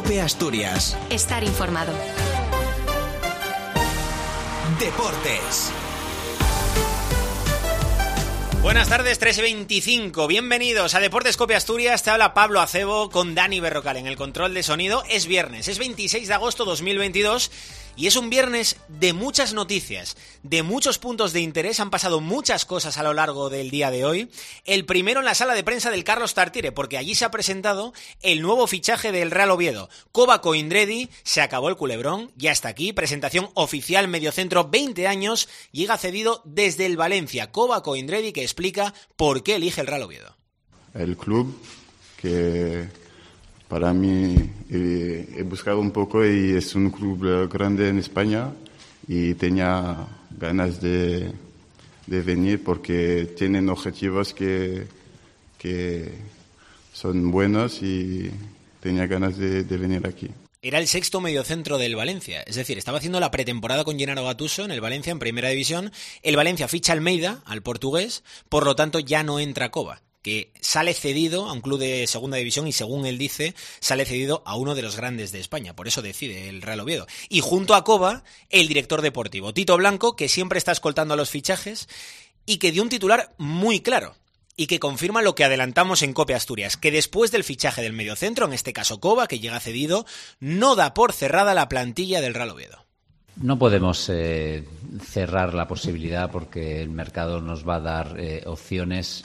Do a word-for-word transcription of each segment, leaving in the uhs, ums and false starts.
COPE Asturias. Estar informado. Deportes. Buenas tardes, tres y veinticinco. Bienvenidos a Deportes COPE Asturias. Te habla Pablo Acebo con Dani Berrocal en el control de sonido. Es viernes, es veintiséis de agosto de dos mil veintidós y es un viernes de muchas noticias, de muchos puntos de interés. Han pasado muchas cosas a lo largo del día de hoy. El primero en la sala de prensa del Carlos Tartiere, porque allí se ha presentado el nuevo fichaje del Real Oviedo. Koba Koindredi, se acabó el culebrón, ya está aquí. Presentación oficial, mediocentro, veinte años, llega cedido desde el Valencia. Koba Koindredi, que explica por qué elige el Real Oviedo. El club que para mí he, he buscado un poco y es un club grande en España y tenía ganas de, de venir porque tienen objetivos que, que son buenos y tenía ganas de, de venir aquí. Era el sexto mediocentro del Valencia, es decir, estaba haciendo la pretemporada con Gennaro Gattuso en el Valencia en Primera División. El Valencia ficha a Almeida, al portugués, por lo tanto ya no entra Koba, que sale cedido a un club de Segunda División y, según él dice, sale cedido a uno de los grandes de España. Por eso decide el Real Oviedo. Y junto a Koba, el director deportivo, Tito Blanco, que siempre está escoltando a los fichajes y que dio un titular muy claro y que confirma lo que adelantamos en COPE Asturias, que después del fichaje del mediocentro, en este caso Koba, que llega cedido, no da por cerrada la plantilla del Real Oviedo. No podemos eh, cerrar la posibilidad porque el mercado nos va a dar eh, opciones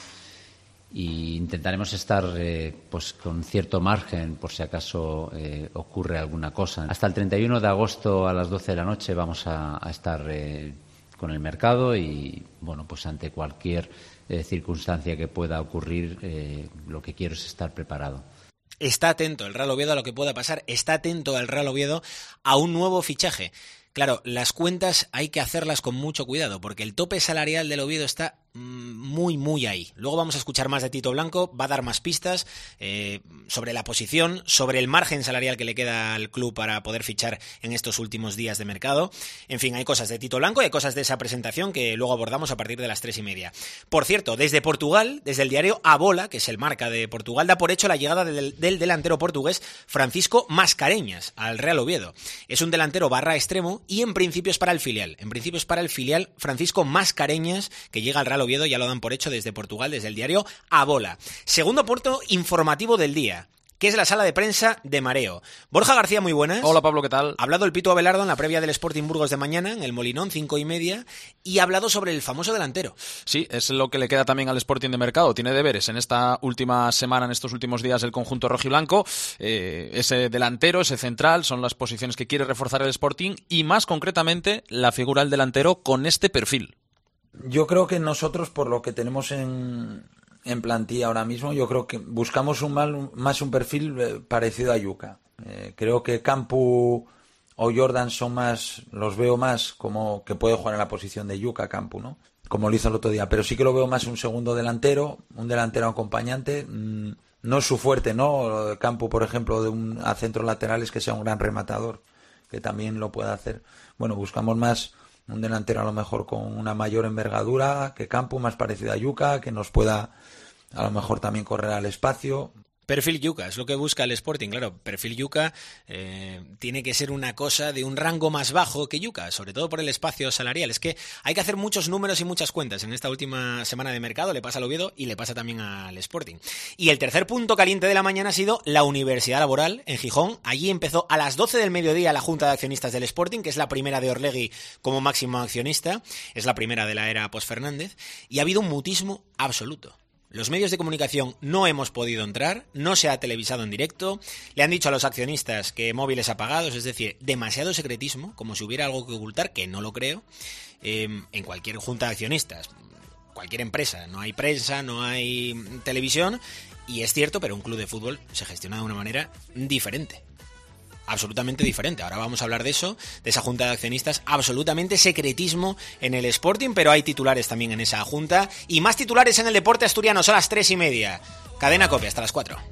y intentaremos estar eh, pues con cierto margen por si acaso eh, ocurre alguna cosa. Hasta el treinta y uno de agosto a las doce de la noche vamos a, a estar eh, con el mercado y, bueno, pues ante cualquier eh, circunstancia que pueda ocurrir, eh, lo que quiero es estar preparado. Está atento el Real Oviedo a lo que pueda pasar, está atento el Real Oviedo a un nuevo fichaje. Claro, las cuentas hay que hacerlas con mucho cuidado porque el tope salarial del Oviedo está muy, muy ahí. Luego vamos a escuchar más de Tito Blanco, va a dar más pistas eh, sobre la posición, sobre el margen salarial que le queda al club para poder fichar en estos últimos días de mercado. En fin, hay cosas de Tito Blanco y hay cosas de esa presentación que luego abordamos a partir de las tres y media. Por cierto, desde Portugal, desde el diario A Bola, que es el marca de Portugal, da por hecho la llegada del, del delantero portugués Francisco Mascareñas al Real Oviedo. Es un delantero barra extremo y en principio es para el filial. En principio es para el filial Francisco Mascareñas, que llega al Real Oviedo, ya lo dan por hecho desde Portugal, desde el diario A Bola. Segundo punto informativo del día, que es la sala de prensa de Mareo. Borja García, muy buenas. Hola Pablo, ¿qué tal? Ha hablado el Pitu Abelardo en la previa del Sporting Burgos de mañana, en el Molinón, cinco y media, y ha hablado sobre el famoso delantero. Sí, es lo que le queda también al Sporting de mercado. Tiene deberes en esta última semana, en estos últimos días, el conjunto rojiblanco. Eh, ese delantero, ese central, son las posiciones que quiere reforzar el Sporting y más concretamente la figura del delantero con este perfil. Yo creo que nosotros, por lo que tenemos en, en plantilla ahora mismo, yo creo que buscamos un mal, más un perfil eh, parecido a Yuka. Eh, creo que Campu o Jordan son más, los veo más como que puede jugar en la posición de Yuka, Campu, ¿no? Como lo hizo el otro día. Pero sí que lo veo más un segundo delantero, un delantero acompañante. Mmm, no es su fuerte, ¿no? Campu, por ejemplo, de un, a centros laterales, que sea un gran rematador, que también lo pueda hacer. Bueno, buscamos más un delantero a lo mejor con una mayor envergadura que Campu, más parecido a Yuka, que nos pueda a lo mejor también correr al espacio. Perfil Yuka, es lo que busca el Sporting, claro. Perfil Yuka eh, tiene que ser una cosa de un rango más bajo que Yuka, sobre todo por el espacio salarial. Es que hay que hacer muchos números y muchas cuentas en esta última semana de mercado. Le pasa al Oviedo y le pasa también al Sporting. Y el tercer punto caliente de la mañana ha sido la Universidad Laboral en Gijón. Allí empezó a las doce del mediodía la Junta de Accionistas del Sporting, que es la primera de Orlegui como máximo accionista. Es la primera de la era post-Fernández. Y ha habido un mutismo absoluto. Los medios de comunicación no hemos podido entrar, no se ha televisado en directo, le han dicho a los accionistas que móviles apagados, es decir, demasiado secretismo, como si hubiera algo que ocultar, que no lo creo, eh, en cualquier junta de accionistas, cualquier empresa, no hay prensa, no hay televisión, y es cierto, pero un club de fútbol se gestiona de una manera diferente. Absolutamente diferente. Ahora vamos a hablar de eso, de esa junta de accionistas, absolutamente secretismo en el Sporting, pero hay titulares también en esa junta y más titulares en el deporte asturiano. Son las tres y media. Cadena COPE hasta las cuatro.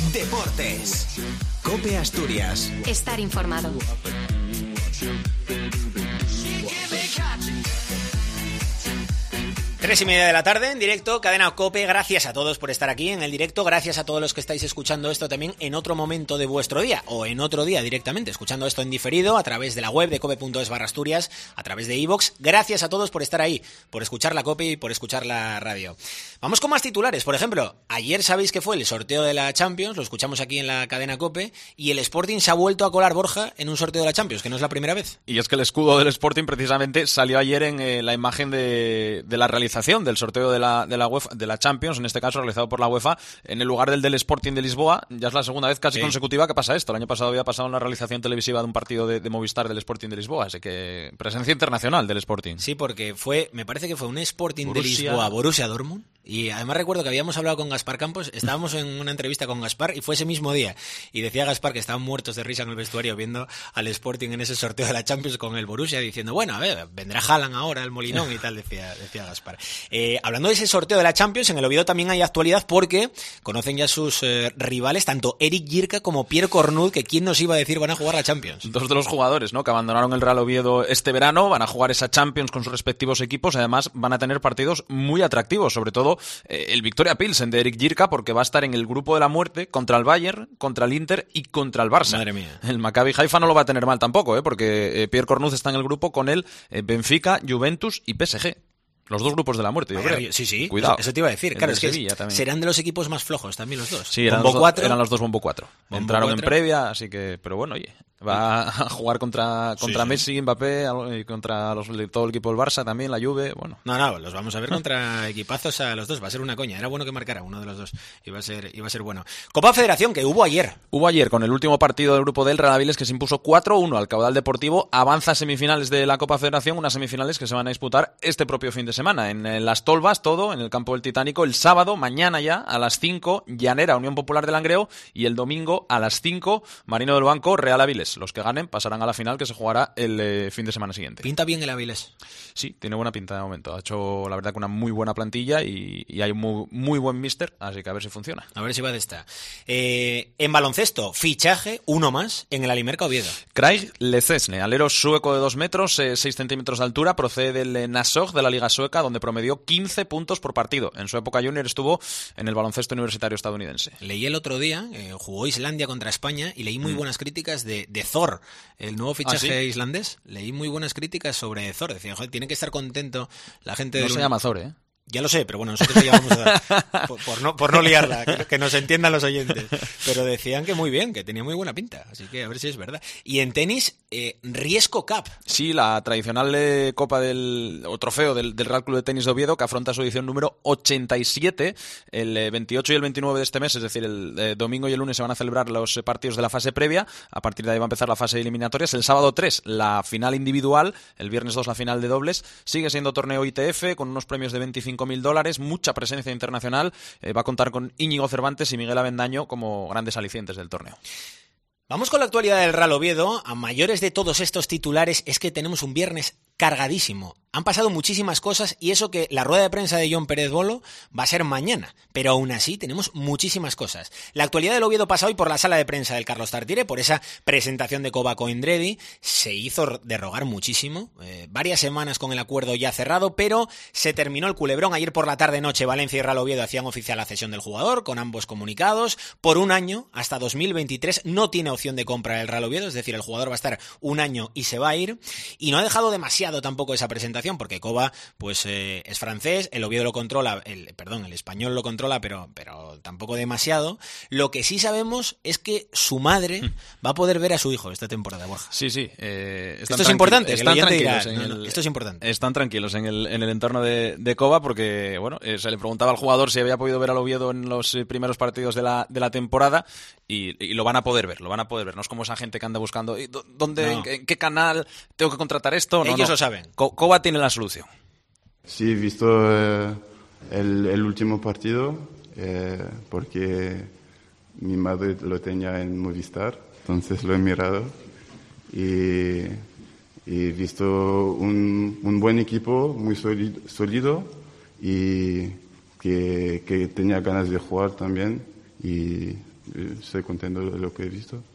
Deportes. COPE Asturias. Estar informado. Tres y media de la tarde en directo, Cadena COPE. Gracias a todos por estar aquí en el directo. Gracias a todos los que estáis escuchando esto también en otro momento de vuestro día o en otro día directamente, escuchando esto en diferido a través de la web de cope punto es barra Asturias, a través de iVoox. Gracias a todos por estar ahí, por escuchar la COPE y por escuchar la radio. Vamos con más titulares. Por ejemplo, ayer sabéis que fue el sorteo de la Champions, lo escuchamos aquí en la Cadena COPE, y el Sporting se ha vuelto a colar, Borja, en un sorteo de la Champions, que no es la primera vez. Y es que el escudo del Sporting precisamente salió ayer en eh, la imagen de, de la realización del sorteo de la, de la UEFA, de la Champions, en este caso realizado por la UEFA, en el lugar del del Sporting de Lisboa. Ya es la segunda vez casi sí. consecutiva que pasa esto. El año pasado había pasado en la realización televisiva de un partido de, de Movistar del Sporting de Lisboa, así que presencia internacional del Sporting. Sí, porque fue, me parece que fue un Sporting Borussia. de Lisboa, Borussia Dortmund. Y además recuerdo que habíamos hablado con Gaspar Campos, estábamos en una entrevista con Gaspar y fue ese mismo día. Y decía Gaspar que estaban muertos de risa en el vestuario viendo al Sporting en ese sorteo de la Champions con el Borussia, diciendo, bueno, a ver, vendrá Haaland ahora, el Molinón y tal, decía, decía Gaspar. Eh, hablando de ese sorteo de la Champions, en el Oviedo también hay actualidad porque conocen ya sus eh, rivales, tanto Eric Jirka como Pierre Cornut, que quién nos iba a decir van a jugar la Champions. Dos de los jugadores, ¿no?, que abandonaron el Real Oviedo este verano, van a jugar esa Champions con sus respectivos equipos, además van a tener partidos muy atractivos, sobre todo eh, el Victoria Pilsen de Eric Jirka, porque va a estar en el grupo de la muerte contra el Bayern, contra el Inter y contra el Barça. Madre mía. El Maccabi Haifa no lo va a tener mal tampoco, ¿eh? porque eh, Pierre Cornut está en el grupo con el eh, Benfica, Juventus y P S G. Los dos grupos de la muerte, yo Vaya, creo. Sí, sí. Cuidado. Eso te iba a decir. Claro, de es que Sevilla también. Serán de los equipos más flojos también los dos. Sí, eran, Bombo los, cuatro. eran los dos Bombo cuatro. Bombo Entraron cuatro. en previa, así que... Pero bueno, oye, va a jugar contra, contra sí, Messi, sí. Mbappé, y contra los, todo el equipo del Barça también, la Juve, bueno. No, no, los vamos a ver contra equipazos a los dos. Va a ser una coña. Era bueno que marcara uno de los dos. Iba a ser, iba a ser bueno. Copa Federación, que hubo ayer. Hubo ayer con el último partido del grupo del Real Avilés, que se impuso cuatro uno al Caudal Deportivo. Avanza a semifinales de la Copa Federación, unas semifinales que se van a disputar este propio fin de semana. En, en Las Tolvas, todo, en el campo del Titánico, el sábado, mañana ya, a las cinco, Llanera, Unión Popular de Langreo, y el domingo a las cinco, Marino del Banco, Real Avilés. Los que ganen pasarán a la final, que se jugará el eh, fin de semana siguiente. Pinta bien el Avilés. Sí, tiene buena pinta de momento. Ha hecho, la verdad, que una muy buena plantilla y, y hay un muy, muy buen míster, así que a ver si funciona. A ver si va de esta. Eh, en baloncesto, fichaje, uno más, en el Alimerca Oviedo. Craig Lecesne, alero sueco de dos metros, eh, seis centímetros de altura, procede del eh, Nasog de la Liga Sueca, donde promedió quince puntos por partido. En su época junior estuvo en el baloncesto universitario estadounidense. Leí el otro día, eh, jugó Islandia contra España y leí muy mm. buenas críticas de, de Thor, el nuevo fichaje ¿Ah, sí? islandés. Leí muy buenas críticas sobre Thor. Decían, joder, tiene que estar contento la gente No del se un... llama Thor, ¿eh? Ya lo sé, pero bueno, nosotros le llamamos a dar, por, por, no, por no liarla, que, que nos entiendan los oyentes. Pero decían que muy bien, que tenía muy buena pinta, así que a ver si es verdad. Y en tenis, eh, Riesco Cup. Sí, la tradicional eh, copa del, o trofeo del, del Real Club de Tenis de Oviedo, que afronta su edición número ochenta y siete, el eh, veintiocho y el veintinueve de este mes, es decir, el eh, domingo y el lunes se van a celebrar los eh, partidos de la fase previa, a partir de ahí va a empezar la fase de eliminatorias, el sábado tres la final individual, el viernes dos la final de dobles, sigue siendo torneo I T F, con unos premios de veinticinco mil dólares, mucha presencia internacional, eh, va a contar con Íñigo Cervantes y Miguel Avendaño como grandes alicientes del torneo. Vamos con la actualidad del Real Oviedo. A mayores de todos estos titulares es que tenemos un viernes cargadísimo. Han pasado muchísimas cosas y eso que la rueda de prensa de Jon Pérez Bolo va a ser mañana, pero aún así tenemos muchísimas cosas. La actualidad del Oviedo pasa hoy por la sala de prensa del Carlos Tartiere, por esa presentación de Koba Coindredi. Se hizo de rogar muchísimo, eh, varias semanas con el acuerdo ya cerrado, pero se terminó el culebrón. Ayer por la tarde-noche Valencia y Real Oviedo hacían oficial la cesión del jugador, con ambos comunicados. Por un año, hasta dos mil veintitrés, no tiene opción de compra el Real Oviedo, es decir, el jugador va a estar un año y se va a ir. Y no ha dejado demasiado tampoco esa presentación, porque Koba pues eh, es francés, el Oviedo lo controla, el, perdón, el español lo controla, pero, pero tampoco demasiado. Lo que sí sabemos es que su madre mm. va a poder ver a su hijo esta temporada, Borja. Sí, sí. Eh, esto es importante, están que tranquilos dirá, en no, el, no, esto es importante. Están tranquilos en el, en el entorno de, de Koba, porque bueno, eh, se le preguntaba al jugador si había podido ver al Oviedo en los eh, primeros partidos de la, de la temporada y, y lo van a poder ver, lo van a poder ver. No es como esa gente que anda buscando ¿dónde, no. en, en qué canal tengo que contratar esto? No, Ellos no. lo saben. Koba tiene la solución. Sí, he visto eh, el, el último partido eh, porque mi madre lo tenía en Movistar, entonces lo he mirado y, y he visto un, un buen equipo, muy sólido, sólido y que, que tenía ganas de jugar también y estoy contento de lo que he visto.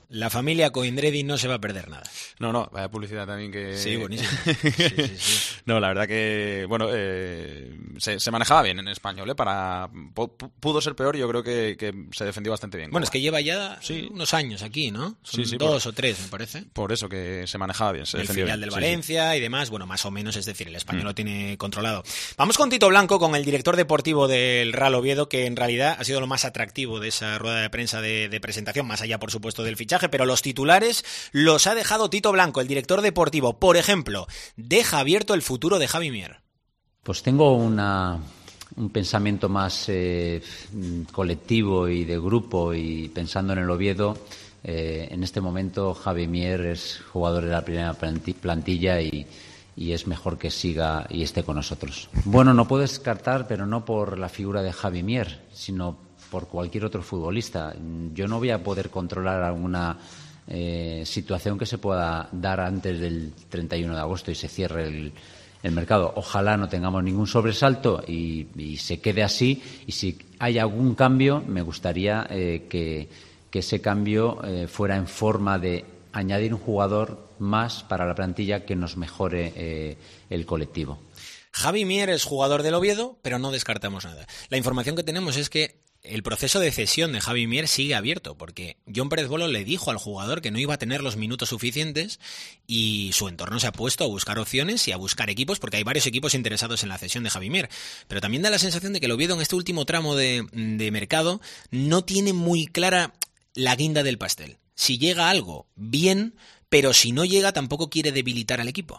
La familia Coindredi no se va a perder nada. No, no, vaya publicidad también que... Sí, buenísimo. Sí, sí, sí. No, la verdad que, bueno, eh, se, se manejaba bien en español, ¿eh? Para, pudo ser peor y yo creo que, que se defendió bastante bien. Bueno, es que lleva ya sí. unos años aquí, ¿no? Son sí, sí, dos por, o tres, me parece. Por eso, que se manejaba bien, se el defendió filial bien. del Sí, Valencia sí. y demás, bueno, más o menos, es decir, el español mm. lo tiene controlado. Vamos con Tito Blanco, con el director deportivo del Real Oviedo, que en realidad ha sido lo más atractivo de esa rueda de prensa de, de presentación, más allá, por supuesto, del fichaje, pero los titulares los ha dejado Tito Blanco, el director deportivo. Por ejemplo, deja abierto el futuro de Javi Mier. Pues tengo una, un pensamiento más eh, colectivo y de grupo, y pensando en el Oviedo, eh, en este momento Javi Mier es jugador de la primera plantilla y, y es mejor que siga y esté con nosotros. Bueno, no puedo descartar, pero no por la figura de Javi Mier, sino por cualquier otro futbolista. Yo no voy a poder controlar alguna eh, situación que se pueda dar antes del treinta y uno de agosto y se cierre el, el mercado. Ojalá no tengamos ningún sobresalto y, y se quede así, y si hay algún cambio me gustaría eh, que, que ese cambio eh, fuera en forma de añadir un jugador más para la plantilla que nos mejore eh, el colectivo. Javi Mier es jugador del Oviedo, pero no descartamos nada. La información que tenemos es que el proceso de cesión de Javi Mier sigue abierto, porque Jon Pérez Bolo le dijo al jugador que no iba a tener los minutos suficientes y su entorno se ha puesto a buscar opciones y a buscar equipos, porque hay varios equipos interesados en la cesión de Javi Mier. Pero también da la sensación de que el Oviedo en este último tramo de, de mercado no tiene muy clara la guinda del pastel. Si llega algo, bien, pero si no llega tampoco quiere debilitar al equipo.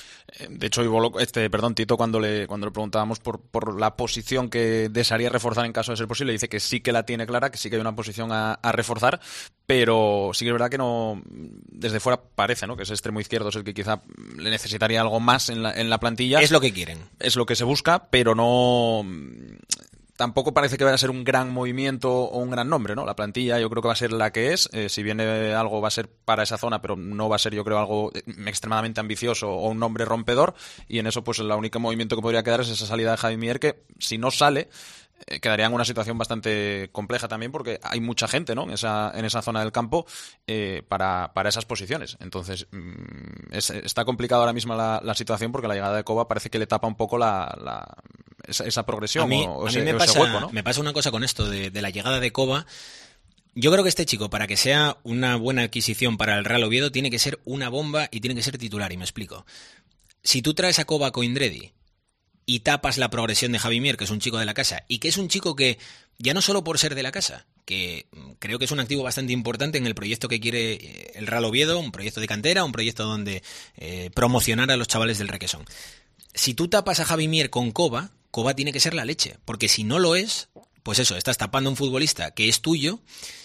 De hecho, este, perdón, Tito, cuando le cuando le preguntábamos por, por la posición que desearía reforzar en caso de ser posible, dice que sí que la tiene clara, que sí que hay una posición a, a reforzar, pero sí que es verdad que no, desde fuera parece, ¿no?, que ese extremo izquierdo es el que quizá le necesitaría algo más en la, en la plantilla. Es lo que quieren. Es lo que se busca, pero no... Tampoco parece que vaya a ser un gran movimiento o un gran nombre, ¿no? La plantilla yo creo que va a ser la que es. Eh, si viene algo va a ser para esa zona, pero no va a ser, yo creo, algo extremadamente ambicioso o un nombre rompedor. Y en eso, pues, el único movimiento que podría quedar es esa salida de Javi Mier, que si no sale, eh, quedaría en una situación bastante compleja también, porque hay mucha gente, ¿no?, en esa, en esa zona del campo eh, para, para esas posiciones. Entonces, mmm, es, está complicada ahora mismo la, la situación, porque la llegada de Coba parece que le tapa un poco la... la Esa, esa progresión a mí, o, o a ese, mí me, o pasa, ese hueco, ¿no? me pasa una cosa con esto de, de la llegada de Coba. Yo creo que este chico, para que sea una buena adquisición para el Real Oviedo, tiene que ser una bomba y tiene que ser titular, y me explico. Si tú traes a Coba Coindredi y tapas la progresión de Javi Mier, que es un chico de la casa, y que es un chico que, ya no solo por ser de la casa, que creo que es un activo bastante importante en el proyecto que quiere el Real Oviedo, un proyecto de cantera, un proyecto donde eh, promocionar a los chavales del Requesón. Si tú tapas a Javi Mier con Coba, Coba tiene que ser la leche, porque si no lo es, pues eso, estás tapando a un futbolista que es tuyo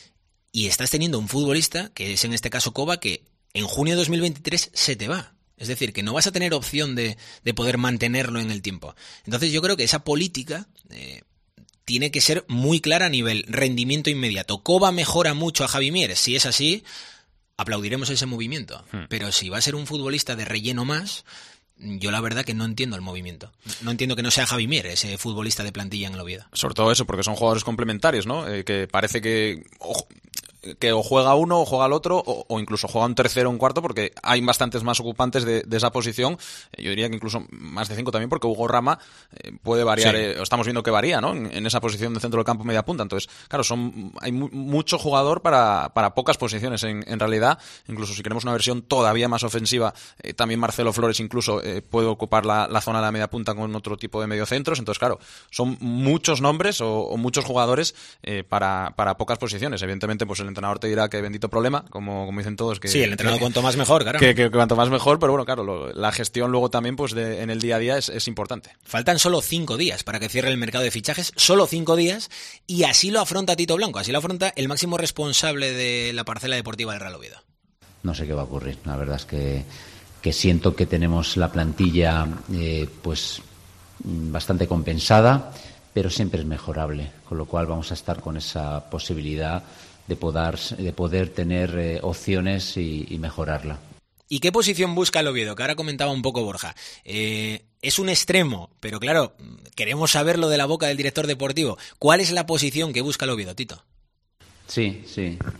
y estás teniendo un futbolista, que es en este caso Coba, que en junio de dos mil veintitrés se te va. Es decir, que no vas a tener opción de, de poder mantenerlo en el tiempo. Entonces yo creo que esa política eh, tiene que ser muy clara a nivel rendimiento inmediato. Coba mejora mucho a Javi Mier. Si es así, aplaudiremos ese movimiento. Hmm. Pero si va a ser un futbolista de relleno más... Yo la verdad que no entiendo el movimiento. No entiendo que no sea Javi Mier, ese futbolista de plantilla en el Oviedo. Sobre todo eso, porque son jugadores complementarios, ¿no? Eh, que parece que... Ojo, que o juega uno o juega el otro o, o incluso juega un tercero o un cuarto, porque hay bastantes más ocupantes de, de esa posición. Yo diría que incluso más de cinco también, porque Hugo Rama eh, puede variar, sí. eh, estamos viendo que varía, ¿no?, en, en esa posición de centro del campo media punta. Entonces, claro, son hay mu- mucho jugador para, para pocas posiciones en, en realidad. Incluso si queremos una versión todavía más ofensiva, eh, también Marcelo Flores incluso eh, puede ocupar la, la zona de la media punta con otro tipo de mediocentros. Entonces, claro, son muchos nombres o, o muchos jugadores eh, para, para pocas posiciones. Evidentemente, pues el entrenador te dirá que bendito problema, como, como dicen todos. Que, sí, el entrenador que, cuanto más mejor, claro. Que, que, que cuanto más mejor, pero bueno, claro, lo, la gestión luego también pues de, en el día a día es, es importante. Faltan solo cinco días para que cierre el mercado de fichajes, solo cinco días, y así lo afronta Tito Blanco, así lo afronta el máximo responsable de la parcela deportiva del Real Oviedo. No sé qué va a ocurrir, la verdad es que, que siento que tenemos la plantilla eh, pues bastante compensada, pero siempre es mejorable, con lo cual vamos a estar con esa posibilidad de poder, de poder tener eh, opciones y, y mejorarla. ¿Y qué posición busca el Oviedo? Que ahora comentaba un poco Borja. Eh, es un extremo, pero claro, queremos saberlo de la boca del director deportivo. ¿Cuál es la posición que busca el Oviedo, Tito? Sí, sí.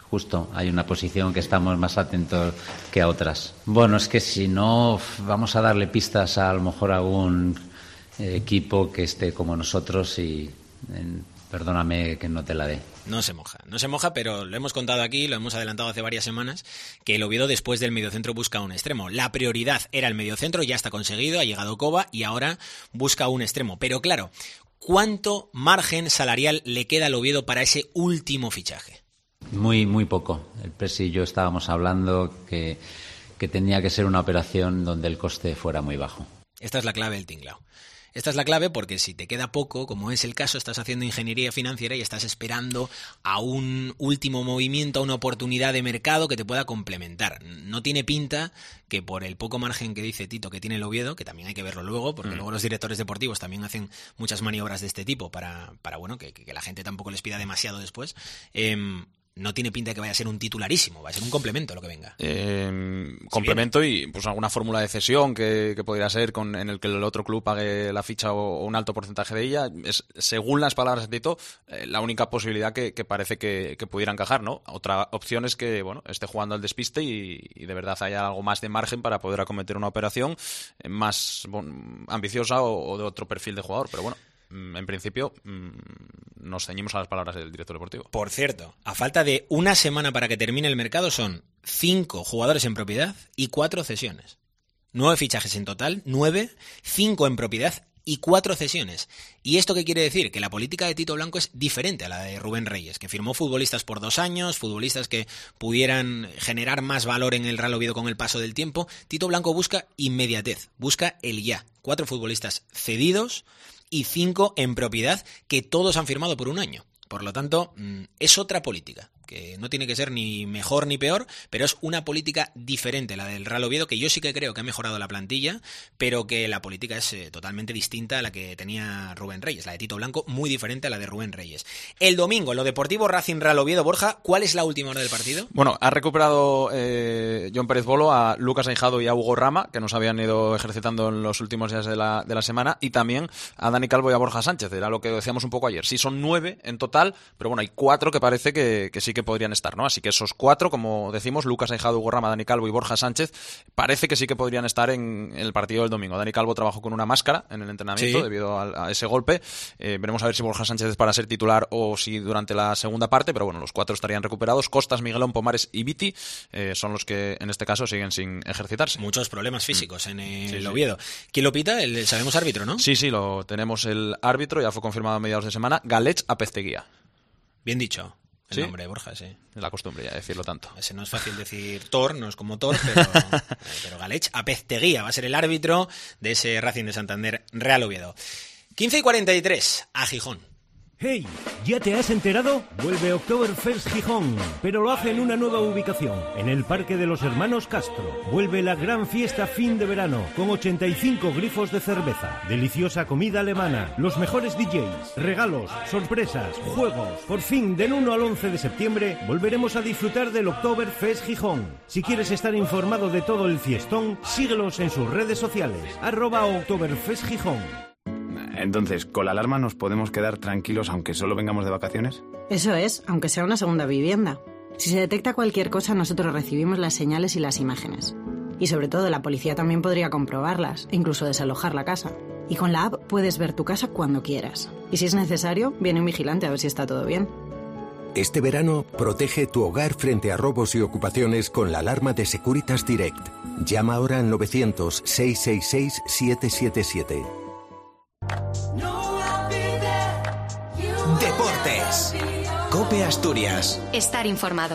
justo, hay una posición que estamos más atentos que a otras. Bueno, es que si no, vamos a darle pistas a, a lo mejor a algún eh, equipo que esté como nosotros y... En, perdóname que no te la dé. No se moja, no se moja, pero lo hemos contado aquí, lo hemos adelantado hace varias semanas, que el Oviedo después del mediocentro busca un extremo. La prioridad era el mediocentro, ya está conseguido, ha llegado Coba y ahora busca un extremo. Pero claro, ¿cuánto margen salarial le queda al Oviedo para ese último fichaje? Muy, muy poco. El Presi y yo estábamos hablando que, que tenía que ser una operación donde el coste fuera muy bajo. Esta es la clave del tinglao. Esta es la clave porque si te queda poco, como es el caso, estás haciendo ingeniería financiera y estás esperando a un último movimiento, a una oportunidad de mercado que te pueda complementar. No tiene pinta que por el poco margen que dice Tito que tiene el Oviedo, que también hay que verlo luego, porque mm. luego los directores deportivos también hacen muchas maniobras de este tipo para, para bueno, que, que la gente tampoco les pida demasiado después, eh, no tiene pinta de que vaya a ser un titularísimo, va a ser un complemento lo que venga. Eh, complemento y pues alguna fórmula de cesión que, que podría ser con en el que el otro club pague la ficha o, o un alto porcentaje de ella. Es, según las palabras de Tito, eh, la única posibilidad que, que parece que, que pudiera encajar, ¿no? Otra opción es que bueno esté jugando al despiste y, y de verdad haya algo más de margen para poder acometer una operación más bon, ambiciosa o, o de otro perfil de jugador, pero bueno. En principio, nos ceñimos a las palabras del director deportivo. Por cierto, a falta de una semana para que termine el mercado, son cinco jugadores en propiedad y cuatro cesiones. Nueve fichajes en total, nueve, cinco en propiedad y cuatro cesiones. ¿Y esto qué quiere decir? Que la política de Tito Blanco es diferente a la de Rubén Reyes, que firmó futbolistas por dos años, futbolistas que pudieran generar más valor en el Real Oviedo con el paso del tiempo. Tito Blanco busca inmediatez, busca el ya. Cuatro futbolistas cedidos y cinco en propiedad que todos han firmado por un año. Por lo tanto, es otra política, que no tiene que ser ni mejor ni peor, pero es una política diferente, la del Real Oviedo, que yo sí que creo que ha mejorado la plantilla, pero que la política es eh, totalmente distinta a la que tenía Rubén Reyes, la de Tito Blanco, muy diferente a la de Rubén Reyes. El domingo, lo deportivo Racing Real Oviedo. Borja, ¿cuál es la última hora del partido? Bueno, ha recuperado eh, John Pérez Bolo a Lucas Ahijado y a Hugo Rama, que nos habían ido ejercitando en los últimos días de la, de la semana, y también a Dani Calvo y a Borja Sánchez, era lo que decíamos un poco ayer. Sí, son nueve en total, pero bueno, hay cuatro que parece que, que sí que podrían estar, ¿no? Así que esos cuatro, como decimos, Lucas Ahijado, Hugo Rama, Dani Calvo y Borja Sánchez, parece que sí que podrían estar en el partido del domingo. Dani Calvo trabajó con una máscara en el entrenamiento, sí, debido a, a ese golpe. Eh, veremos a ver si Borja Sánchez es para ser titular o si durante la segunda parte, pero bueno, los cuatro estarían recuperados. Costas, Miguelón, Pomares y Viti eh, son los que en este caso siguen sin ejercitarse. Muchos problemas físicos mm. en el sí, Oviedo. Sí. ¿Quién lo pita? El, sabemos árbitro, ¿no? Sí, sí, lo tenemos el árbitro, ya fue confirmado a mediados de semana, Galech Apezteguía. Bien dicho. El ¿Sí? nombre, Borja, sí. Es la costumbre ya decirlo tanto. Ese no es fácil decir Thor, no es como Thor, pero, pero Galech Apezteguía va a ser el árbitro de ese Racing de Santander Real Oviedo. quince y cuarenta y tres, a Gijón. ¡Hey! ¿Ya te has enterado? Vuelve Oktoberfest Gijón, pero lo hace en una nueva ubicación, en el Parque de los Hermanos Castro. Vuelve la gran fiesta fin de verano, con ochenta y cinco grifos de cerveza, deliciosa comida alemana, los mejores D Js, regalos, sorpresas, juegos. Por fin, del uno al once de septiembre, volveremos a disfrutar del Oktoberfest Gijón. Si quieres estar informado de todo el fiestón, síguelos en sus redes sociales, arroba Oktoberfest Gijón. Entonces, ¿con la alarma nos podemos quedar tranquilos aunque solo vengamos de vacaciones? Eso es, aunque sea una segunda vivienda. Si se detecta cualquier cosa, nosotros recibimos las señales y las imágenes. Y sobre todo, la policía también podría comprobarlas, e incluso desalojar la casa. Y con la app puedes ver tu casa cuando quieras. Y si es necesario, viene un vigilante a ver si está todo bien. Este verano, protege tu hogar frente a robos y ocupaciones con la alarma de Securitas Direct. Llama ahora al novecientos, seiscientos sesenta y seis, setecientos setenta y siete. Deportes. COPE Asturias. Estar informado.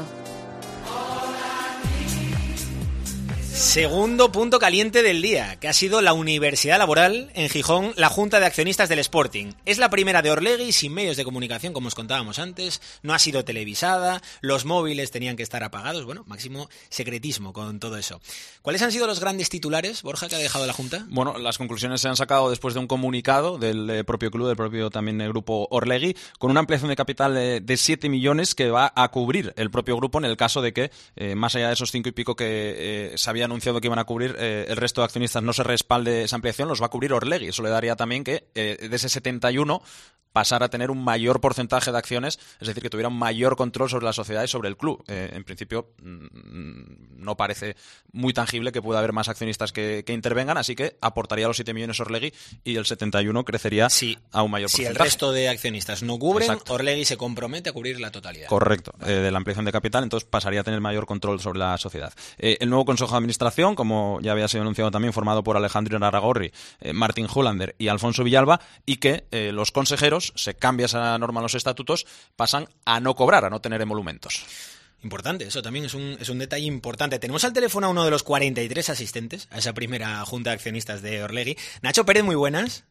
Segundo punto caliente del día, que ha sido la Universidad Laboral en Gijón, la Junta de Accionistas del Sporting. Es la primera de Orlegui, sin medios de comunicación, como os contábamos antes, no ha sido televisada, los móviles tenían que estar apagados, bueno, máximo secretismo con todo eso. ¿Cuáles han sido los grandes titulares, Borja, que ha dejado la Junta? Bueno, las conclusiones se han sacado después de un comunicado del eh, propio club, del propio también el grupo Orlegui, con una ampliación de capital eh, de siete millones que va a cubrir el propio grupo en el caso de que, eh, más allá de esos cinco y pico que eh, se había anunciado que iban a cubrir, eh, el resto de accionistas no se respalde esa ampliación, los va a cubrir Orlegui. Eso le daría también que eh, de ese setenta y uno, pasara a tener un mayor porcentaje de acciones, es decir, que tuviera un mayor control sobre la sociedad y sobre el club. Eh, en principio, mmm, no parece muy tangible que pueda haber más accionistas que, que intervengan, así que aportaría los siete millones Orlegui y el setenta y uno crecería sí, a un mayor porcentaje. Si el resto de accionistas no cubren, Exacto. Orlegui se compromete a cubrir la totalidad. Correcto, vale. eh, de la ampliación de capital, entonces pasaría a tener mayor control sobre la sociedad. Eh, el nuevo Consejo de Administración, como ya había sido anunciado también, formado por Alejandro Irarrágorri, eh, Martín Hollander y Alfonso Villalba, y que eh, los consejeros, se cambia esa norma en los estatutos, pasan a no cobrar, a no tener emolumentos. Importante, eso también es un, es un detalle importante. Tenemos al teléfono a uno de los cuarenta y tres asistentes a esa primera junta de accionistas de Orlegui. Nacho Pérez, muy buenas.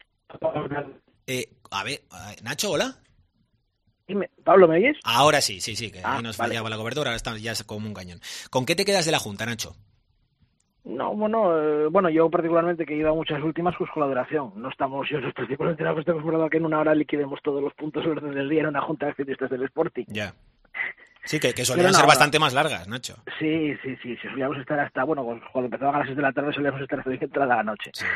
Eh, a ver, Nacho, hola. Dime, Pablo, ¿me oyes? Ahora sí, sí, sí, que ah, ahí nos vale. fallaba la cobertura, ahora está ya como un cañón. ¿Con qué te quedas de la junta, Nacho? No, bueno, eh, bueno, yo particularmente que he ido a muchas últimas, pues con la duración. No estamos, yo particularmente no estoy acostumbrado a que en una hora liquidemos todos los puntos del orden del día en una junta de accionistas del Sporting. Ya. Sí, que, que solían no, ser no, bastante más largas, Nacho. Sí, sí, sí, sí, solíamos estar hasta, bueno, cuando empezaban a las seis de la tarde solíamos estar hasta entrada a la noche. Sí.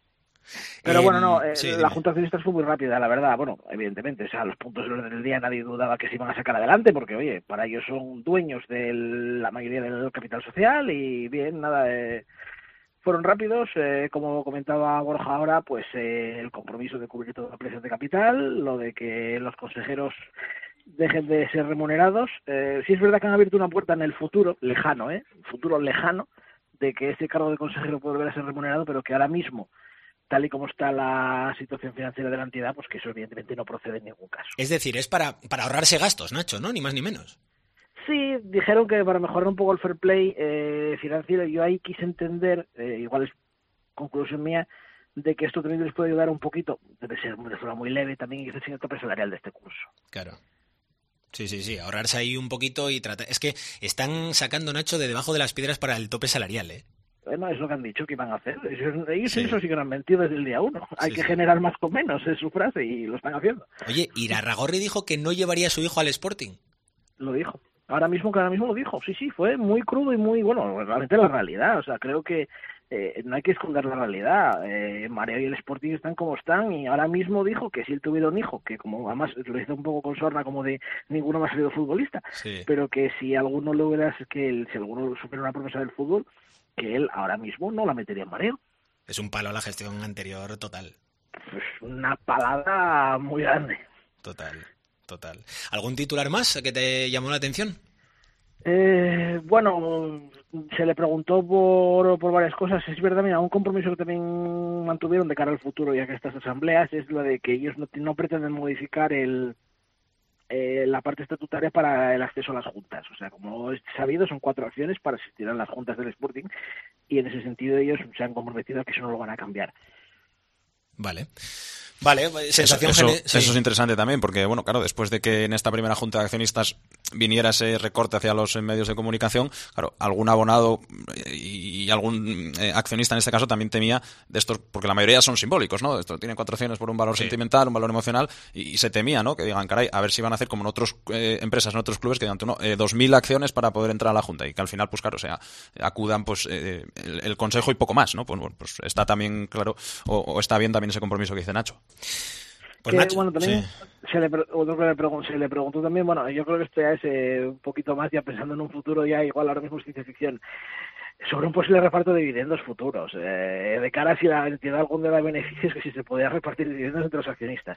Pero eh, bueno, no, eh, sí, la dime. Junta de accionistas fue muy rápida, la verdad. Bueno, evidentemente, o sea, los puntos del orden del día nadie dudaba que se iban a sacar adelante, porque, oye, para ellos son dueños de la mayoría del capital social y bien, nada, eh, fueron rápidos. Eh, como comentaba Borja ahora, pues eh, el compromiso de cubrir toda la ampliación de capital, lo de que los consejeros dejen de ser remunerados. Eh, sí es verdad que han abierto una puerta en el futuro, lejano, ¿eh? Futuro lejano, de que ese cargo de consejero puede volver a ser remunerado, pero que ahora mismo, tal y como está la situación financiera de la entidad, pues que eso evidentemente no procede en ningún caso. Es decir, es para, para ahorrarse gastos, Nacho, ¿no? Ni más ni menos. Sí, dijeron que para mejorar un poco el fair play eh, financiero, yo ahí quise entender, eh, igual es conclusión mía, de que esto también les puede ayudar un poquito, debe ser de forma muy leve también, y que es el tope salarial de este curso. Claro. Sí, sí, sí, ahorrarse ahí un poquito y tratar... Es que están sacando, Nacho, de debajo de las piedras para el tope salarial, ¿eh? Bueno, es lo que han dicho que iban a hacer. Ellos, ellos sí. Eso sí que lo han mentido desde el día uno. Hay sí, que sí. generar más con menos, es su frase, y lo están haciendo. Oye, Irarrágorri dijo que no llevaría a su hijo al Sporting. Lo dijo. Ahora mismo, que ahora mismo lo dijo. Sí, sí, fue muy crudo y muy, bueno, realmente la realidad. O sea, creo que eh, no hay que esconder la realidad. Eh, Mareo y el Sporting están como están, y ahora mismo dijo que si él tuviera un hijo, que como además lo hizo un poco con sorna, como de ninguno más ha sido futbolista, sí. pero que si alguno logra, que él, si alguno supera una promesa del fútbol, que él ahora mismo no la metería en Mareo. Es un palo a la gestión anterior total. Pues una palada muy grande. Total, total. ¿Algún titular más que te llamó la atención? Eh, bueno, se le preguntó por, por varias cosas. Es verdad, mira, un compromiso que también mantuvieron de cara al futuro, ya que estas asambleas, es lo de que ellos no, no pretenden modificar el eh, la parte estatutaria para el acceso a las juntas. O sea, como es sabido, son cuatro acciones para asistir a las juntas del Sporting, y en ese sentido ellos se han comprometido a que eso no lo van a cambiar. Vale. Vale, sensación eso, eso, gene- sí. eso es interesante también, porque, bueno, claro, después de que en esta primera junta de accionistas viniera ese recorte hacia los medios de comunicación, claro, algún abonado y, y algún eh, accionista en este caso también temía de estos, porque la mayoría son simbólicos, ¿no? Esto tienen cuatro acciones por un valor sí. sentimental, un valor emocional, y, y se temía, ¿no? Que digan, caray, a ver si van a hacer como en otras eh, empresas, en otros clubes, que digan, tú no, eh, dos mil acciones para poder entrar a la junta, y que al final, pues claro, o sea, acudan pues eh, el, el consejo y poco más, ¿no? Pues, bueno, pues está también claro, o, o está bien también ese compromiso que dice Nacho. Pues que, Nacho, bueno, también sí. se, le, otro que le preguntó, se le preguntó también, bueno, yo creo que esto ya es eh, un poquito más, ya pensando en un futuro, ya igual ahora mismo es ciencia ficción, sobre un posible reparto de dividendos futuros, eh, de cara a si la entidad algún día da beneficios, que si se podía repartir dividendos entre los accionistas.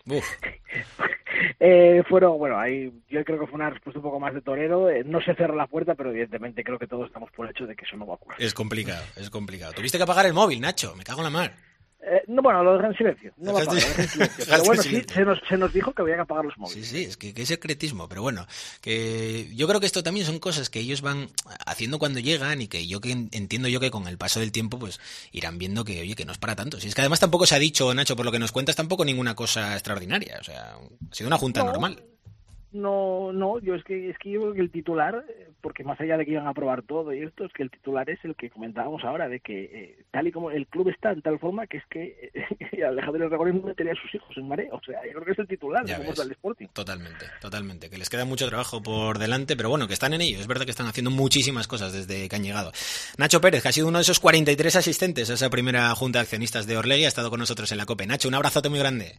eh, fueron, bueno, ahí yo creo que fue una respuesta un poco más de torero, eh, no se cerró la puerta, pero evidentemente creo que todos estamos por el hecho de que eso no va a ocurrir. Es complicado, es complicado. Tuviste que apagar el móvil, Nacho, me cago en la mar. Eh, no, bueno, lo dejé en silencio. No lo apagué, lo dejé en silencio. Pero bueno, sí, se nos, se nos dijo que había que apagar los móviles. Sí, sí, es que qué secretismo. Pero bueno, que yo creo que esto también son cosas que ellos van haciendo cuando llegan, y que yo que entiendo yo que con el paso del tiempo pues irán viendo que, oye, que no es para tanto. Si es que además tampoco se ha dicho, Nacho, por lo que nos cuentas, tampoco ninguna cosa extraordinaria. O sea, ha sido una junta no. normal. No, no, yo es que es que yo creo que el titular, porque más allá de que iban a aprobar todo y esto, es que el titular es el que comentábamos ahora, de que eh, tal y como el club está en tal forma que es que eh, Alejandro Irarrágorri no metería a sus hijos en Mareo. O sea, yo creo que es el titular, ya como es el Sporting. Totalmente, totalmente, que les queda mucho trabajo por delante, pero bueno, que están en ello. Es verdad que están haciendo muchísimas cosas desde que han llegado. Nacho Pérez, que ha sido uno de esos cuarenta y tres asistentes a esa primera junta de accionistas de Orlegui, ha estado con nosotros en la COPE. Nacho, un abrazote muy grande.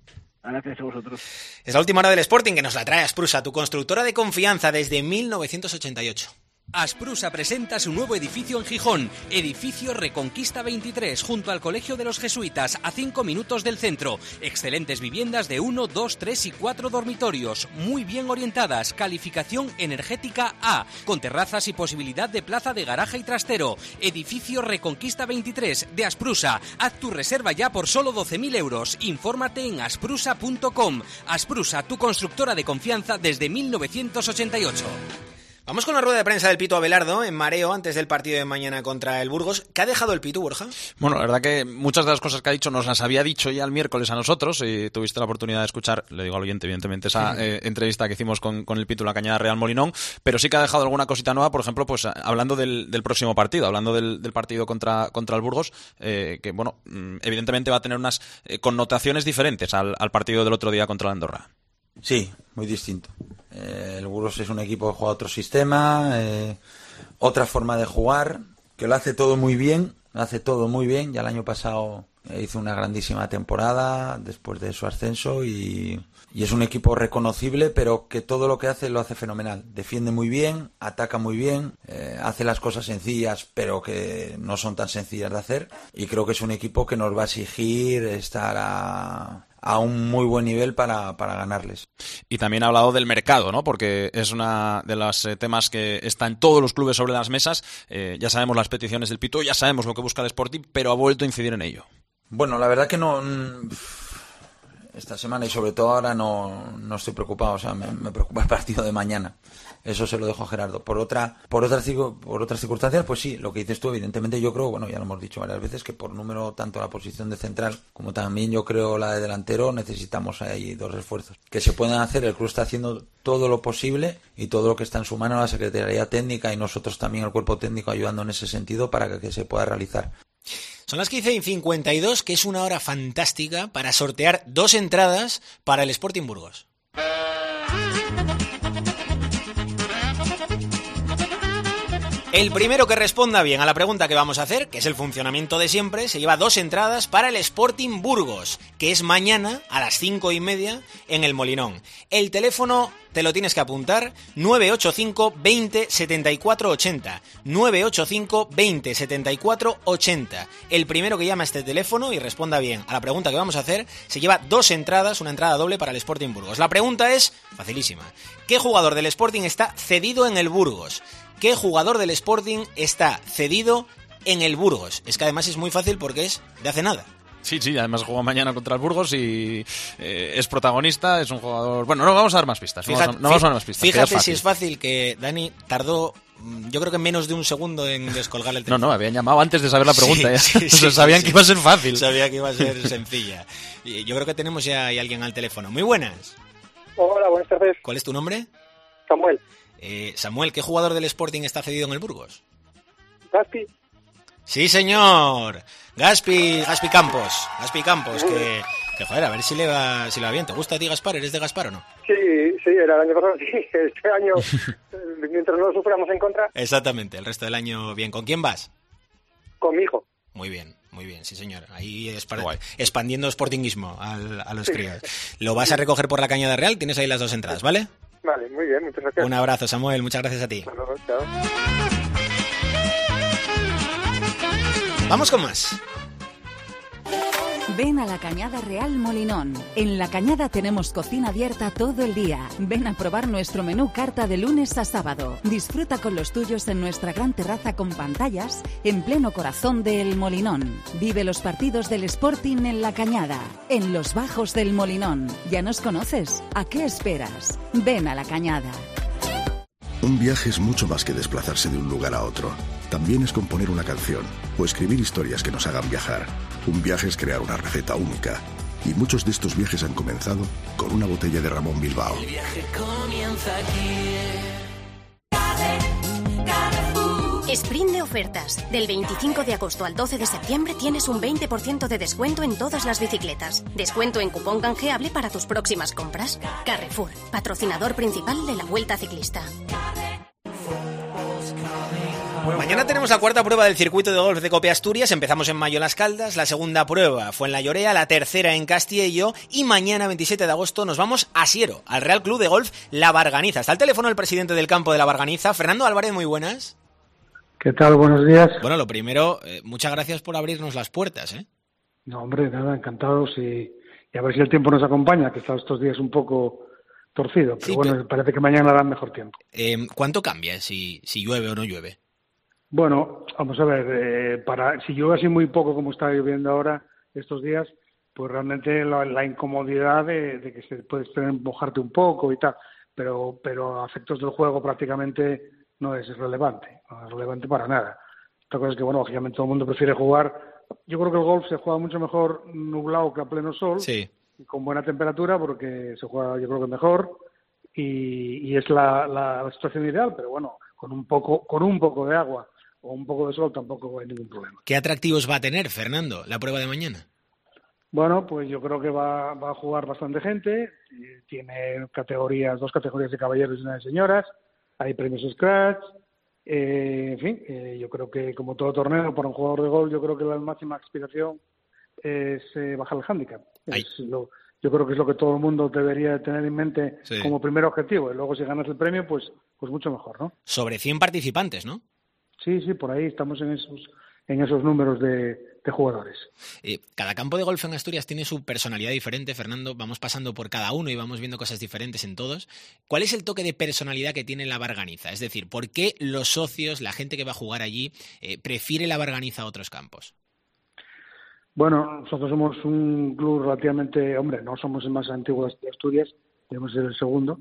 Gracias a vosotros. Es la última hora del Sporting que nos la trae Asprusa, tu constructora de confianza desde mil novecientos ochenta y ocho. Asprusa presenta su nuevo edificio en Gijón, edificio Reconquista veintitrés, junto al Colegio de los Jesuitas, a cinco minutos del centro. Excelentes viviendas de uno, dos, tres y cuatro dormitorios, muy bien orientadas, calificación energética A, con terrazas y posibilidad de plaza de garaje y trastero. Edificio Reconquista veintitrés de Asprusa. Haz tu reserva ya por solo doce mil euros. Infórmate en asprusa punto com. Asprusa, tu constructora de confianza desde mil novecientos ochenta y ocho. Vamos con la rueda de prensa del Pitu Abelardo en mareo antes del partido de mañana contra el Burgos. ¿Qué ha dejado el Pitu, Borja? Bueno, la verdad que muchas de las cosas que ha dicho nos las había dicho ya el miércoles a nosotros y tuviste la oportunidad de escuchar, le digo al oyente evidentemente, esa eh, entrevista que hicimos con, con el Pitu en la Cañada Real Molinón, pero sí que ha dejado alguna cosita nueva, por ejemplo, pues hablando del, del próximo partido, hablando del, del partido contra, contra el Burgos, eh, que bueno, evidentemente va a tener unas eh, connotaciones diferentes al, al partido del otro día contra la Andorra. Sí, muy distinto. Eh, el Burgos es un equipo que juega otro sistema, eh, otra forma de jugar, que lo hace todo muy bien, lo hace todo muy bien. Ya el año pasado eh, hizo una grandísima temporada después de su ascenso y, y es un equipo reconocible, pero que todo lo que hace lo hace fenomenal. Defiende muy bien, ataca muy bien, eh, hace las cosas sencillas, pero que no son tan sencillas de hacer. Y creo que es un equipo que nos va a exigir estar a... a un muy buen nivel para, para ganarles. Y también ha hablado del mercado, ¿no? Porque es una de los eh, temas que está en todos los clubes sobre las mesas. Eh, ya sabemos las peticiones del Pitu, ya sabemos lo que busca el Sporting, pero ha vuelto a incidir en ello. Bueno, la verdad que no... Esta semana y sobre todo ahora no, no estoy preocupado, o sea, me, me preocupa el partido de mañana. Eso se lo dejo a Gerardo. Por otra, por otras por otras circunstancias, pues sí, lo que dices tú, evidentemente yo creo, bueno, ya lo hemos dicho varias veces, que por número tanto la posición de central como también yo creo la de delantero necesitamos ahí dos refuerzos. Que se puedan hacer, el club está haciendo todo lo posible y todo lo que está en su mano, la Secretaría Técnica y nosotros también el cuerpo técnico ayudando en ese sentido para que, que se pueda realizar. Son las quince y cincuenta y dos, que es una hora fantástica para sortear dos entradas para el Sporting Burgos. El primero que responda bien a la pregunta que vamos a hacer, que es el funcionamiento de siempre, se lleva dos entradas para el Sporting Burgos, que es mañana a las cinco y media en el Molinón. El teléfono te lo tienes que apuntar, nueve ocho cinco, veinte, setenta y cuatro ochenta, nueve ocho cinco, veinte, setenta y cuatro ochenta. El primero que llama a este teléfono y responda bien a la pregunta que vamos a hacer, se lleva dos entradas, una entrada doble para el Sporting Burgos. La pregunta es facilísima. ¿Qué jugador del Sporting está cedido en el Burgos? ¿Qué jugador del Sporting está cedido en el Burgos? Es que además es muy fácil porque es de hace nada. Sí, sí, además juega mañana contra el Burgos y eh, es protagonista, es un jugador... Bueno, no vamos a dar más pistas, Fíjate, no, vamos a, no vamos a dar más pistas. Fíjate es si es fácil que Dani tardó, yo creo que menos de un segundo en descolgar el teléfono. No, no, habían llamado antes de saber la pregunta, sí, ya. Sí, o sea, sí, sabían sí, que iba a ser fácil. Sabía que iba a ser sencilla. Y yo creo que tenemos ya hay alguien al teléfono. Muy buenas. Hola, buenas tardes. ¿Cuál es tu nombre? Samuel. Eh, Samuel, ¿qué jugador del Sporting está cedido en el Burgos? Gaspi. Sí, señor. Gaspi, Gaspi Campos. Gaspi Campos, que, que joder, a ver si le va, si le va bien. ¿Te gusta a ti Gaspar? ¿Eres de Gaspar o no? Sí, sí, era el año pasado, sí. Este año, mientras no lo suframos en contra. Exactamente, el resto del año bien. ¿Con quién vas? Con mi hijo. Muy bien, muy bien, sí señor. Ahí expar- expandiendo sportinguismo al, a los sí. críos. Lo vas a recoger por la Cañada Real, tienes ahí las dos entradas, ¿vale? Vale, muy bien, muchas gracias. Un abrazo, Samuel, muchas gracias a ti. Hasta luego, chao. Vamos con más. Ven a la Cañada Real Molinón. En la Cañada tenemos cocina abierta todo el día. Ven a probar nuestro menú carta de lunes a sábado. Disfruta con los tuyos en nuestra gran terraza con pantallas en pleno corazón del Molinón. Vive los partidos del Sporting en la Cañada, en los bajos del Molinón. ¿Ya nos conoces? ¿A qué esperas? Ven a la Cañada. Un viaje es mucho más que desplazarse de un lugar a otro. También es componer una canción o escribir historias que nos hagan viajar. Un viaje es crear una receta única. Y muchos de estos viajes han comenzado con una botella de Ramón Bilbao. El viaje comienza aquí. Sprint de ofertas. Del veinticinco de agosto al doce de septiembre tienes un veinte por ciento de descuento en todas las bicicletas. Descuento en cupón canjeable para tus próximas compras. Carrefour, patrocinador principal de la Vuelta Ciclista. Mañana tenemos la cuarta prueba del circuito de golf de Cope Asturias. Empezamos en mayo en Las Caldas, la segunda prueba fue en La Llorea, la tercera en Castiello y mañana, veintisiete de agosto, nos vamos a Siero, al Real Club de Golf La Barganiza. Está al teléfono el presidente del campo de La Barganiza, Fernando Álvarez, muy buenas. ¿Qué tal? Buenos días. Bueno, lo primero, eh, muchas gracias por abrirnos las puertas, ¿eh? No, hombre, nada, encantados y, y a ver si el tiempo nos acompaña, que está estos días un poco torcido, pero sí, bueno, pero... parece que mañana hará mejor tiempo. Eh, ¿Cuánto cambia si, si llueve o no llueve? Bueno, vamos a ver, eh, para si llueve así muy poco como está lloviendo ahora estos días, pues realmente la, la incomodidad de, de que se puedes tener, mojarte un poco y tal, pero pero a efectos del juego prácticamente no es relevante, no es relevante para nada. Otra cosa es que, bueno, lógicamente todo el mundo prefiere jugar. Yo creo que el golf se juega mucho mejor nublado que a pleno sol, sí, y con buena temperatura, porque se juega yo creo que mejor y, y es la, la, la situación ideal, pero bueno, con un poco con un poco de agua o un poco de sol tampoco hay ningún problema. ¿Qué atractivos va a tener, Fernando, la prueba de mañana? Bueno, pues yo creo que va, va a jugar bastante gente. Tiene categorías, dos categorías de caballeros y una de señoras. Hay premios Scratch. Eh, en fin, eh, yo creo que como todo torneo para un jugador de golf, yo creo que la máxima aspiración es eh, bajar el hándicap. Es lo, yo creo que es lo que todo el mundo debería tener en mente, sí, como primer objetivo. Y luego si ganas el premio, pues, pues mucho mejor, ¿no? Sobre cien participantes, ¿no? Sí, sí, por ahí estamos en esos en esos números de, de jugadores. Eh, cada campo de golf en Asturias tiene su personalidad diferente, Fernando. Vamos pasando por cada uno y vamos viendo cosas diferentes en todos. ¿Cuál es el toque de personalidad que tiene La Barganiza? Es decir, ¿por qué los socios, la gente que va a jugar allí, eh, prefiere La Barganiza a otros campos? Bueno, nosotros somos un club relativamente... Hombre, no somos el más antiguo de Asturias, debemos ser el segundo.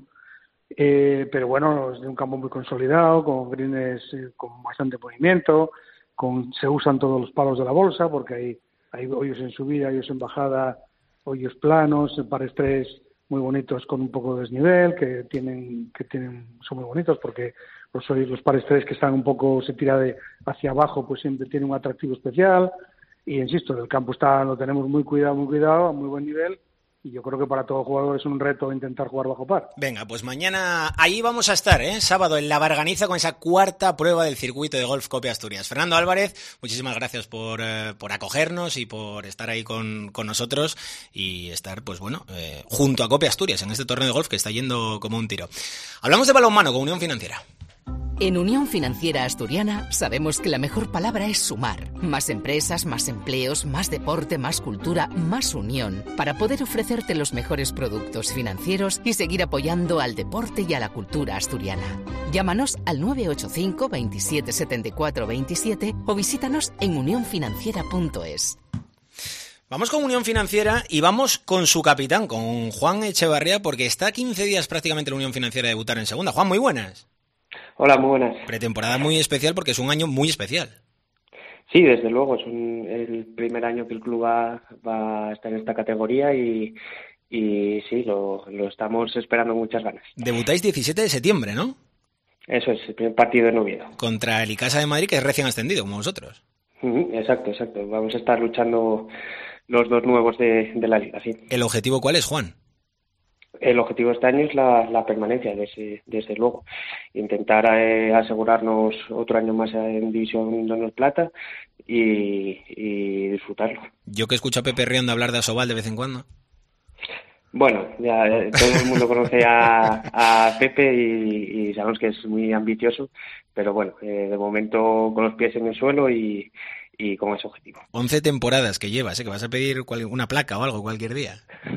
Eh, pero bueno, es de un campo muy consolidado, con greens eh, con bastante movimiento, con se usan todos los palos de la bolsa, porque hay, hay hoyos en subida, hoyos en bajada, hoyos planos, pares tres muy bonitos con un poco de desnivel, que tienen, que tienen, son muy bonitos porque los hoyos, los pares tres que están un poco, se tira de hacia abajo, pues siempre tienen un atractivo especial. Y insisto, el campo está, lo tenemos muy cuidado, muy cuidado, a muy buen nivel. Y yo creo que para todo jugador es un reto intentar jugar bajo par. Venga, pues mañana ahí vamos a estar, ¿eh? Sábado en La Barganiza con esa cuarta prueba del circuito de golf Cope Asturias. Fernando Álvarez, muchísimas gracias por, eh, por acogernos y por estar ahí con, con nosotros y estar, pues bueno, eh, junto a Cope Asturias en este torneo de golf que está yendo como un tiro. Hablamos de balonmano con Unión Financiera. En Unión Financiera Asturiana sabemos que la mejor palabra es sumar. Más empresas, más empleos, más deporte, más cultura, más unión, para poder ofrecerte los mejores productos financieros y seguir apoyando al deporte y a la cultura asturiana. Llámanos al nueve ocho cinco, veintisiete, setenta y cuatro, veintisiete o visítanos en unión financiera punto es. Vamos con Unión Financiera y vamos con su capitán, con Juan Echevarría, porque está a quince días prácticamente la Unión Financiera de debutar en segunda. Juan, muy buenas. Hola, muy buenas. Pretemporada muy especial porque es un año muy especial. Sí, desde luego, es un, el primer año que el club va, va a estar en esta categoría y, y sí, lo, lo estamos esperando con muchas ganas. Debutáis diecisiete de septiembre, ¿no? Eso es, el primer partido en Oviedo. Contra el Icasa de Madrid, que es recién ascendido, como vosotros. Uh-huh, exacto, exacto. Vamos a estar luchando los dos nuevos de, de la liga, sí. ¿El objetivo cuál es, Juan? El objetivo de este año es la, la permanencia, desde, desde luego. Intentar eh, asegurarnos otro año más en División de Honor Plata y, y disfrutarlo. Yo que escucho a Pepe Rionda hablar de Asobal de vez en cuando. Bueno, ya eh, todo el mundo conoce a, a Pepe y, y sabemos que es muy ambicioso, pero bueno, eh, de momento con los pies en el suelo y, y con ese objetivo. once temporadas que llevas, ¿eh? Que vas a pedir cual, una placa o algo cualquier día.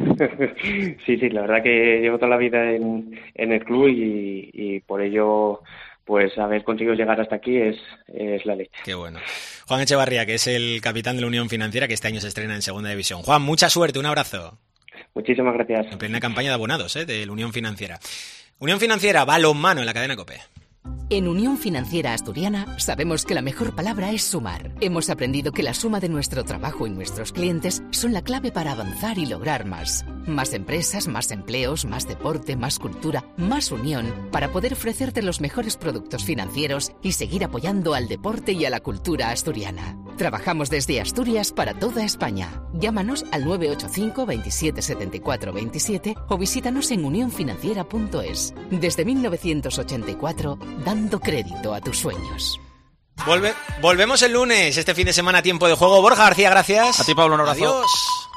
Sí, sí, la verdad que llevo toda la vida en, en el club y, y por ello, pues haber conseguido llegar hasta aquí es, es la leche. Qué bueno. Juan Echevarría, que es el capitán de la Unión Financiera, que este año se estrena en Segunda División. Juan, mucha suerte, un abrazo. Muchísimas gracias. En plena campaña de abonados, ¿eh? De la Unión Financiera. Unión Financiera, balonmano en la cadena COPE. En Unión Financiera Asturiana sabemos que la mejor palabra es sumar. Hemos aprendido que la suma de nuestro trabajo y nuestros clientes son la clave para avanzar y lograr más. Más empresas, más empleos, más deporte, más cultura, más unión, para poder ofrecerte los mejores productos financieros y seguir apoyando al deporte y a la cultura asturiana. Trabajamos desde Asturias para toda España. Llámanos al nueve ocho cinco, veintisiete, setenta y cuatro, veintisiete o visítanos en unión financiera punto es. Desde mil novecientos ochenta y cuatro, dando crédito a tus sueños. Volve- volvemos el lunes, este fin de semana, tiempo de juego. Borja García, gracias. A ti, Pablo, un abrazo. Adiós.